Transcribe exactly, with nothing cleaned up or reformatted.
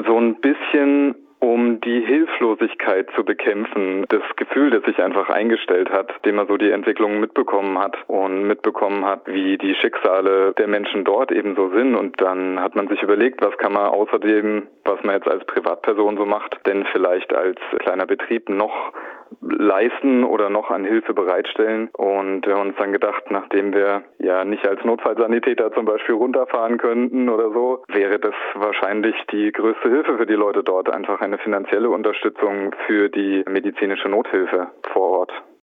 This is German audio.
So ein bisschen um die Hilflosigkeit zu bekämpfen, das Gefühl, das sich einfach eingestellt hat, dem man so die Entwicklung mitbekommen hat und mitbekommen hat, wie die Schicksale der Menschen dort eben so sind. Und dann hat man sich überlegt, was kann man außerdem, was man jetzt als Privatperson so macht, denn vielleicht als kleiner Betrieb noch leisten oder noch an Hilfe bereitstellen. Und wir haben uns dann gedacht, nachdem wir ja nicht als Notfallsanitäter zum Beispiel runterfahren könnten oder so, wäre das wahrscheinlich die größte Hilfe für die Leute dort, einfach eine finanzielle Unterstützung für die medizinische Nothilfe vor Ort.